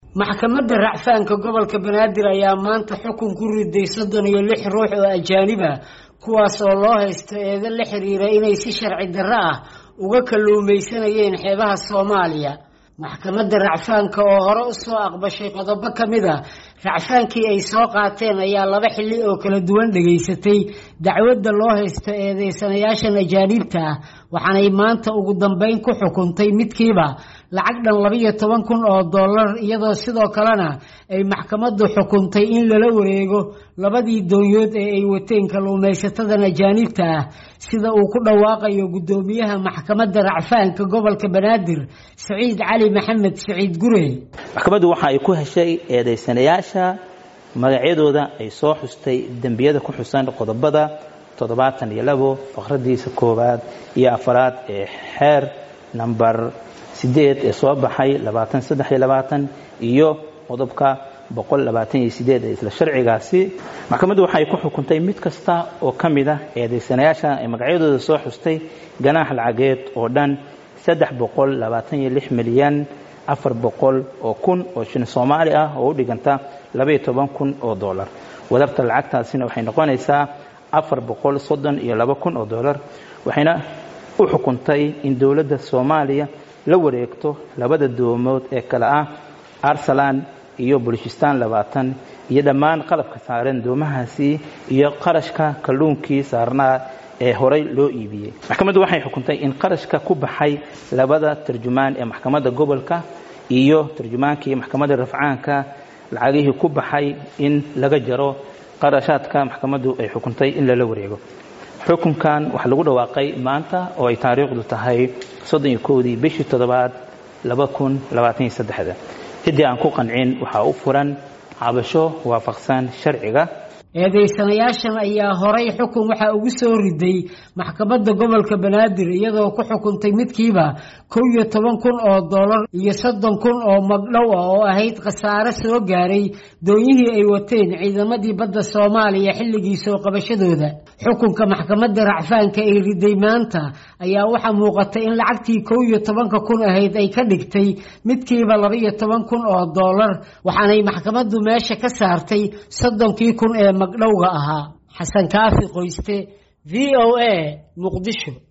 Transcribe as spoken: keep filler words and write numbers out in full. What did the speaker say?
maxkamadda racfaanka gobolka Banaadir ayaa maanta xukun ku riday soddon iyo lix ruux oo ajaanib ah kuwaas oo loo haysto eedo la xiriira inay si sharci darro ah uga kalluumaysanayeen xeebaha Soomaaliya. maxkamadda racfaanka oo hore u soo aqbashay qodobo kamid ah racfaankii ay soo qaateen ayaa laba xilli oo kala duwan dhageysatay dacwadda loo haysto eedeysanayaashan ajaanibta ah waxaanay maanta ugu dambeyn ku xukuntay midkiiba lacag dhan laba iyo toban kun oo dollar iyadoo sidoo kalena ay maxkamaddu xukuntay in lala wareego labadii doonyood ee ay wateen kalluumaysatada ajaanibta ah sida uu ku dhawaaqayo gudoomiyaha maxkamadda racfaanka gobolka Banaadir Saciid Cali Maxamed Saciid Gure. maxkamaddu waxa ay ku heshay eedeysanayaasha magacyadooda ay soo xustay dambiyada ku xusan qodobada toddobaatan iyo labo faqradiisa koowaad iyo afraad ee xeer number sideed ee soo baxay labaatan saddex iyo labaatan iyo qodobka boqol labaatan iyo sideed ee isla sharcigaasi. maxkamaddu waxay ku xukuntay mid kasta oo kamid ah eedeysanayaasha ay magacyadooda soo xustay ganaax lacageed oo dhan saddex boqol labaatan iyo lix milyan afar boqol oo kun oo shilin Soomaali ah oo u dhiganta laba iyo toban kun oo dollar. wadarta lacagtaasina waxay noqonaysaa afar boqol soddon iyo laba kun oo dollar. waxayna u xukuntay in dawladda Soomaaliya la wareegto labada doomood ee kala ah Arsalan iyo Bulishistan labaatan iyo dhammaan qalabka saaran doomahaasi iyo qarashka kalluunkii saarnaa ee horay loo iibiyay. maxkamaddu waxay xukuntay in qarashka ku baxay labada tarjumaan ee maxkamadda gobolka iyo tarjumaankii maxkamadda rafcaanka lacagihii ku baxay in laga jaro qarashaadka maxkamaddu ay xukuntay in lala wareego. xukunkan waxa lagu dhawaaqay maanta oo ay taariikhdu tahay soddon iyo kow bishii toddobaad laba kun labaatan iyo saddex. cidii aan ku qancin waxa u furan cabasho waafaqsan sharciga. eedeysanayaashan ayaa horay xukun waxa ugu soo riday maxkamadda gobolka Banaadir iyadoo ku xukuntay midkiiba kow iyo toban kun oo dollar iyo soddon kun oo magdhow ah oo ahayd khasaare soo gaaray doonyihii ay wateen ciidamadii badda Soomaaliya xilligii soo qabashadooda. xukunka maxkamadda racfaanka ay riday maanta ayaa waxa muuqatay in lacagtii kow iyo toban kun ahayd ay ka dhigtay midkiiba laba iyo toban kun oo dollar waxaanay maxkamaddu meesha ka saartay soddonkii kun ee magdhowga ahaa. xasan kaafi qoyste V O A Muqdisho.